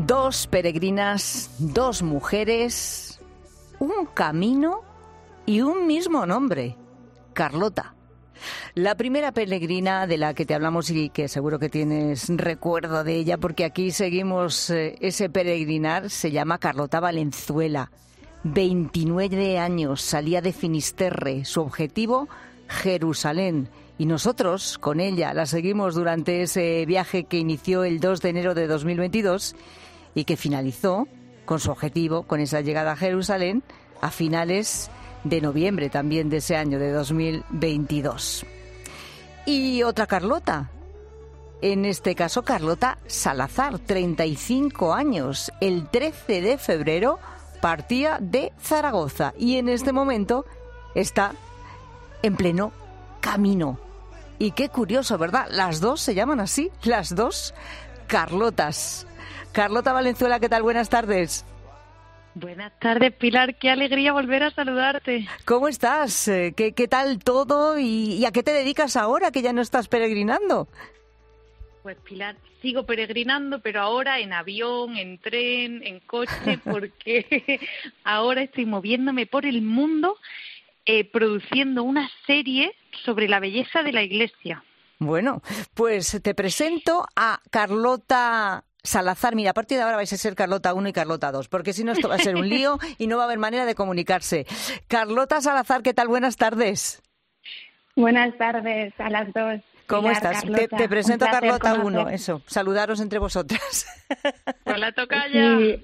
Dos peregrinas, dos mujeres, un camino y un mismo nombre, Carlota. La primera peregrina de la que te hablamos y que seguro que tienes recuerdo de ella, porque aquí seguimos ese peregrinar, se llama Carlota Valenzuela. 29 años, salía de Finisterre, su objetivo, Jerusalén. Y nosotros, con ella, la seguimos durante ese viaje que inició el 2 de enero de 2022 y que finalizó con su objetivo, con esa llegada a Jerusalén, a finales de noviembre también de ese año, de 2022. Y otra Carlota, en este caso Carlota Salazar, 35 años. El 13 de febrero partía de Zaragoza y en este momento está en pleno camino. Y qué curioso, ¿verdad? Las dos se llaman así, las dos Carlotas. Carlota Valenzuela, ¿qué tal? Buenas tardes. Buenas tardes, Pilar. Qué alegría volver a saludarte. ¿Cómo estás? ¿Qué tal todo? ¿Y a qué te dedicas ahora que ya no estás peregrinando? Pues, Pilar, sigo peregrinando, pero ahora en avión, en tren, en coche, porque ahora estoy moviéndome por el mundo produciendo una serie sobre la belleza de la Iglesia. Bueno, pues te presento a Carlota Salazar. Mira, a partir de ahora vais a ser Carlota 1 y Carlota 2, porque si no esto va a ser un lío y no va a haber manera de comunicarse. Carlota Salazar, ¿qué tal? Buenas tardes. Buenas tardes a las dos. ¿Cómo Pilar, estás? Te presento a Carlota 1, eso, saludaros entre vosotras. Hola, tocaya. Sí.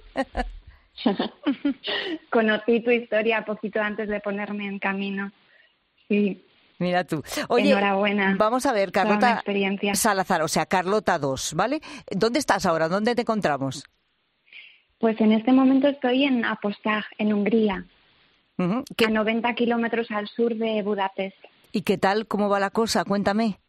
Conocí tu historia poquito antes de ponerme en camino. Sí. Mira tú. Oye, enhorabuena. Vamos a ver, Carlota Salazar, o sea, Carlota 2, ¿vale? ¿Dónde estás ahora? ¿Dónde te encontramos? Pues en este momento estoy en Apostag, en Hungría, a 90 kilómetros al sur de Budapest. ¿Y qué tal? ¿Cómo va la cosa? Cuéntame.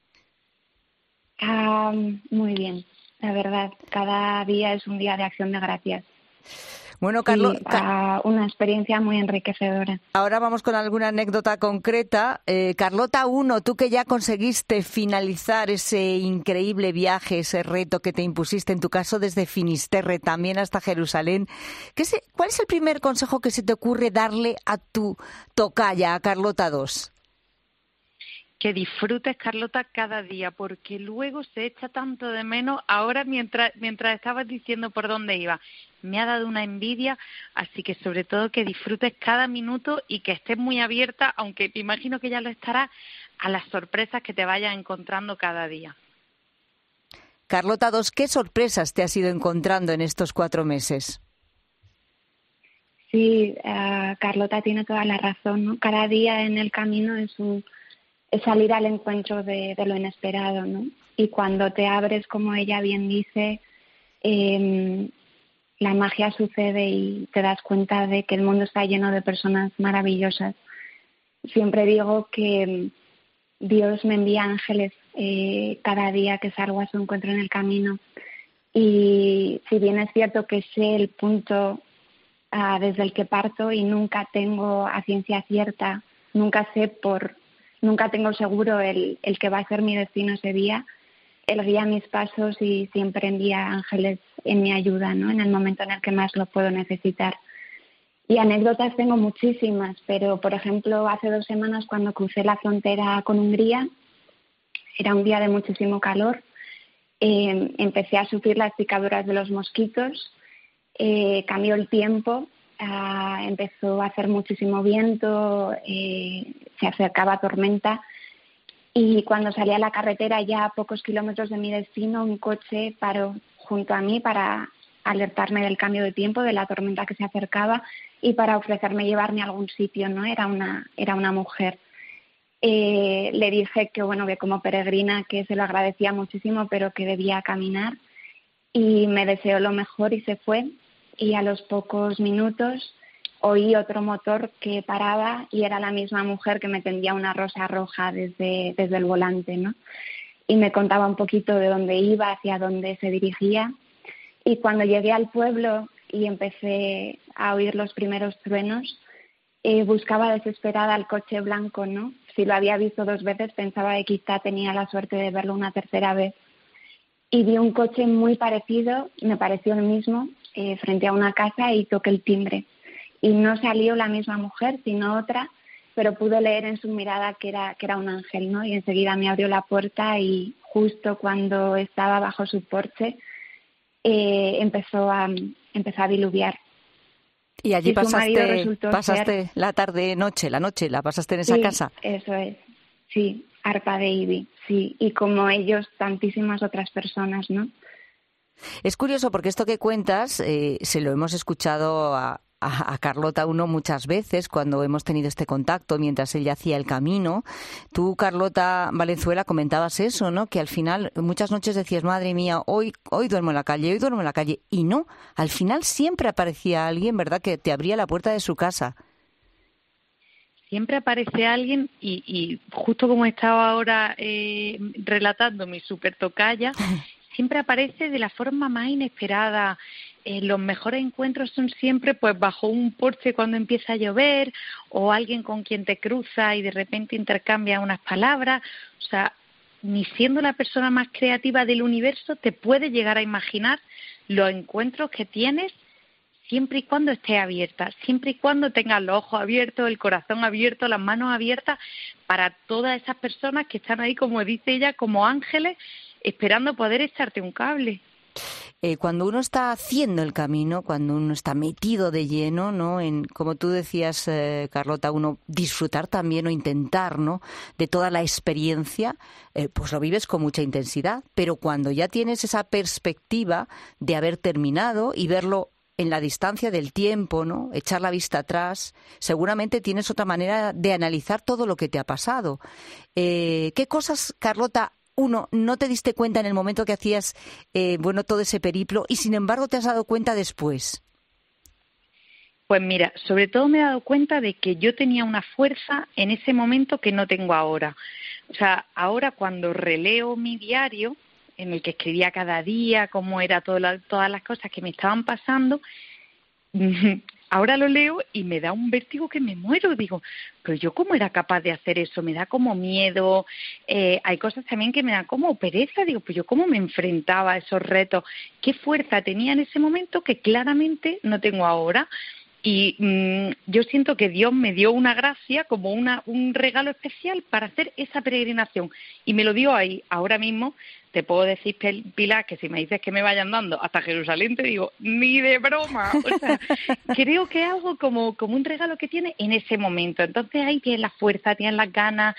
Muy bien, la verdad. Cada día es un día de acción de gracias. Bueno, una experiencia muy enriquecedora. Ahora vamos con alguna anécdota concreta. Carlota 1, tú que ya conseguiste finalizar ese increíble viaje, ese reto que te impusiste, en tu caso desde Finisterre también hasta Jerusalén, ¿cuál es el primer consejo que se te ocurre darle a tu tocaya, a Carlota 2? Que disfrutes, Carlota, cada día, porque luego se echa tanto de menos. Ahora, mientras estabas diciendo por dónde iba, me ha dado una envidia, así que sobre todo que disfrutes cada minuto y que estés muy abierta, aunque me imagino que ya lo estarás, a las sorpresas que te vayas encontrando cada día. Carlota 2, ¿qué sorpresas te has ido encontrando en estos 4 meses? Sí, Carlota tiene toda la razón, ¿no? Cada día en el camino es salir al encuentro de lo inesperado, ¿no? Y cuando te abres, como ella bien dice, la magia sucede y te das cuenta de que el mundo está lleno de personas maravillosas. Siempre digo que Dios me envía ángeles cada día que salgo a su encuentro en el camino. Y si bien es cierto que sé el punto desde el que parto y nunca tengo a ciencia cierta, nunca tengo seguro el que va a ser mi destino ese día, Él guía mis pasos y siempre envía ángeles en mi ayuda, ¿no? En el momento en el que más lo puedo necesitar. Y anécdotas tengo muchísimas, pero por ejemplo hace 2 semanas cuando crucé la frontera con Hungría, era un día de muchísimo calor, empecé a sufrir las picaduras de los mosquitos, cambió el tiempo. Empezó a hacer muchísimo viento, se acercaba tormenta y cuando salí a la carretera ya a pocos kilómetros de mi destino un coche paró junto a mí para alertarme del cambio de tiempo, de la tormenta que se acercaba y para ofrecerme llevarme a algún sitio, ¿no? Era una mujer. Le dije que bueno, que como peregrina que se lo agradecía muchísimo pero que debía caminar y me deseó lo mejor y se fue. Y a los pocos minutos oí otro motor que paraba y era la misma mujer que me tendía una rosa roja desde el volante, ¿no? Y me contaba un poquito de dónde iba, hacia dónde se dirigía. Y cuando llegué al pueblo y empecé a oír los primeros truenos, buscaba desesperada el coche blanco, ¿no? Si lo había visto 2 veces pensaba que quizá tenía la suerte de verlo una tercera vez. Y vi un coche muy parecido, me pareció el mismo, frente a una casa y toqué el timbre. Y no salió la misma mujer, sino otra, pero pude leer en su mirada que era un ángel, ¿no? Y enseguida me abrió la puerta y justo cuando estaba bajo su porche empezó a diluviar. Y allí pasaste la noche la pasaste en esa casa. Eso es, sí, Arpa de Ibi, sí, y como ellos, tantísimas otras personas, ¿no? Es curioso porque esto que cuentas se lo hemos escuchado a Carlota I muchas veces cuando hemos tenido este contacto mientras ella hacía el camino. Tú, Carlota Valenzuela, comentabas eso, ¿no? Que al final muchas noches decías, madre mía, hoy duermo en la calle, y no, al final siempre aparecía alguien, ¿verdad?, que te abría la puerta de su casa. Siempre aparece alguien y justo como estaba ahora relatando mi super tocaya, siempre aparece de la forma más inesperada. Los mejores encuentros son siempre pues bajo un porche cuando empieza a llover, o alguien con quien te cruza y de repente intercambia unas palabras. O sea, ni siendo la persona más creativa del universo te puedes llegar a imaginar los encuentros que tienes siempre y cuando estés abierta, siempre y cuando tengas los ojos abiertos, el corazón abierto, las manos abiertas para todas esas personas que están ahí, como dice ella, como ángeles, esperando poder echarte un cable. Cuando uno está haciendo el camino, cuando uno está metido de lleno, ¿no? En, como tú decías, Carlota, uno disfrutar también o intentar, ¿no?, de toda la experiencia, pues lo vives con mucha intensidad. Pero cuando ya tienes esa perspectiva de haber terminado y verlo en la distancia del tiempo, ¿no?, echar la vista atrás, seguramente tienes otra manera de analizar todo lo que te ha pasado. ¿Qué cosas, Carlota, no te diste cuenta en el momento que hacías todo ese periplo y sin embargo te has dado cuenta después? Pues mira, sobre todo me he dado cuenta de que yo tenía una fuerza en ese momento que no tengo ahora. O sea, ahora cuando releo mi diario, en el que escribía cada día cómo era todas las cosas que me estaban pasando, ahora lo leo y me da un vértigo que me muero. Digo, pero yo cómo era capaz de hacer eso, me da como miedo. Hay cosas también que me dan como pereza. Digo, pues yo cómo me enfrentaba a esos retos, qué fuerza tenía en ese momento que claramente no tengo ahora. Y yo siento que Dios me dio una gracia, como un regalo especial para hacer esa peregrinación. Y me lo dio ahí, ahora mismo. Te puedo decir, Pilar, que si me dices que me vaya andando hasta Jerusalén, te digo, ni de broma. O sea, creo que es algo como un regalo que tienes en ese momento. Entonces ahí tienes la fuerza, tienes las ganas,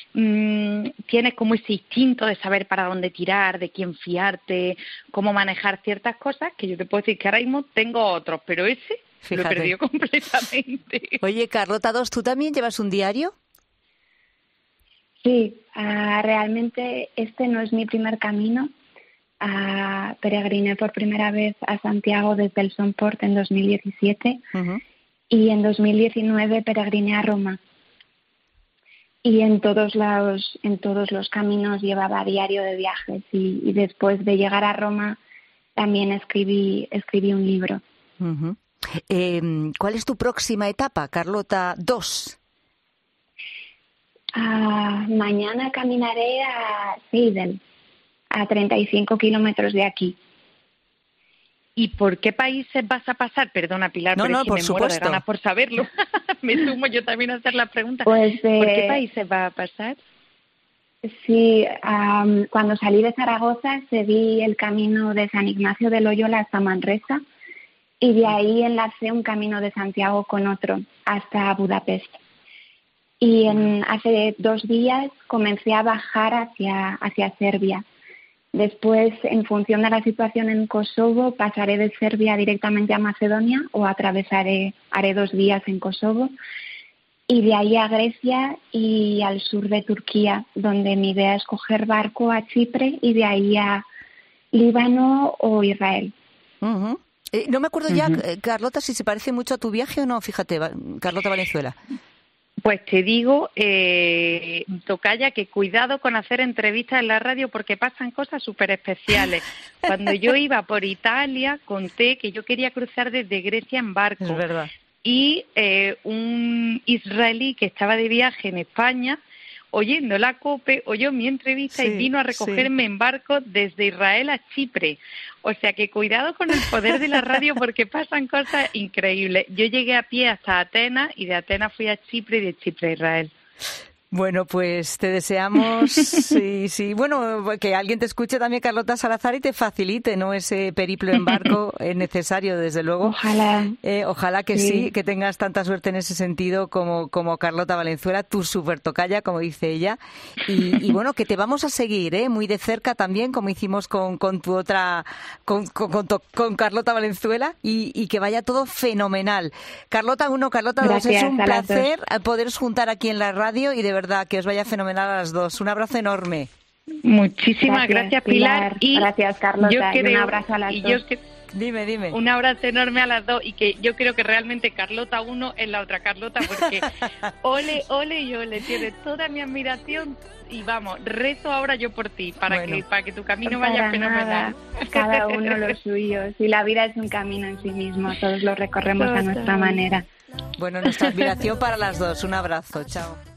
tienes como ese instinto de saber para dónde tirar, de quién fiarte, cómo manejar ciertas cosas, que yo te puedo decir que ahora mismo tengo otros, pero ese lo he perdido completamente. Oye, Carlota II, ¿tú también llevas un diario? Sí, realmente este no es mi primer camino. Peregriné por primera vez a Santiago desde el Somport en 2017 y en 2019 peregriné a Roma. Y en todos los caminos llevaba diario de viajes y después de llegar a Roma también escribí un libro. ¿Cuál es tu próxima etapa, Carlota II? Mañana caminaré a Seidel, a 35 kilómetros de aquí. ¿Y por qué países vas a pasar? Perdona, Pilar, pero es que por me supuesto. muero de ganas por saberlo. Me sumo yo también a hacer la pregunta. Pues, ¿por qué países vas a pasar? Sí, cuando salí de Zaragoza seguí el camino de San Ignacio de Loyola hasta Manresa y de ahí enlacé un camino de Santiago con otro hasta Budapest. Y hace 2 días comencé a bajar hacia Serbia. Después, en función de la situación en Kosovo, pasaré de Serbia directamente a Macedonia o haré 2 días en Kosovo. Y de ahí a Grecia y al sur de Turquía, donde mi idea es coger barco a Chipre y de ahí a Líbano o Israel. No me acuerdo ya, Carlota, si se parece mucho a tu viaje o no. Fíjate, Carlota Valenzuela. Pues te digo, tocaya, que cuidado con hacer entrevistas en la radio porque pasan cosas súper especiales. Cuando yo iba por Italia, conté que yo quería cruzar desde Grecia en barco. Es verdad. Y un israelí que estaba de viaje en España oyendo la COPE, oyó mi entrevista y vino a recogerme en barco desde Israel a Chipre. O sea que cuidado con el poder de la radio porque pasan cosas increíbles. Yo llegué a pie hasta Atenas y de Atenas fui a Chipre y de Chipre a Israel. Bueno, pues te deseamos, bueno, que alguien te escuche también, Carlota Salazar, y te facilite, ¿no?, ese periplo en barco es necesario, desde luego. Ojalá. Ojalá que sí, que tengas tanta suerte en ese sentido como Carlota Valenzuela, tu super tocaya, como dice ella. Y bueno, que te vamos a seguir, muy de cerca también, como hicimos con tu otra, con Carlota Valenzuela, y que vaya todo fenomenal. Carlota 1, Carlota 2, es un placer poderos juntar aquí en la radio y de verdad que os vaya fenomenal a las dos. Un abrazo enorme. Muchísimas gracias Pilar. Y gracias, Carlota. Y un abrazo a las dos. Dime. Un abrazo enorme a las dos y que yo creo que realmente Carlota 1 es la otra Carlota porque ole y ole, tiene toda mi admiración y vamos, rezo ahora yo por ti para que tu camino vaya fenomenal. Cada uno lo suyo. Si la vida es un camino en sí mismo, todos lo recorremos a nuestra manera. Bueno, nuestra admiración para las dos. Un abrazo. Chao.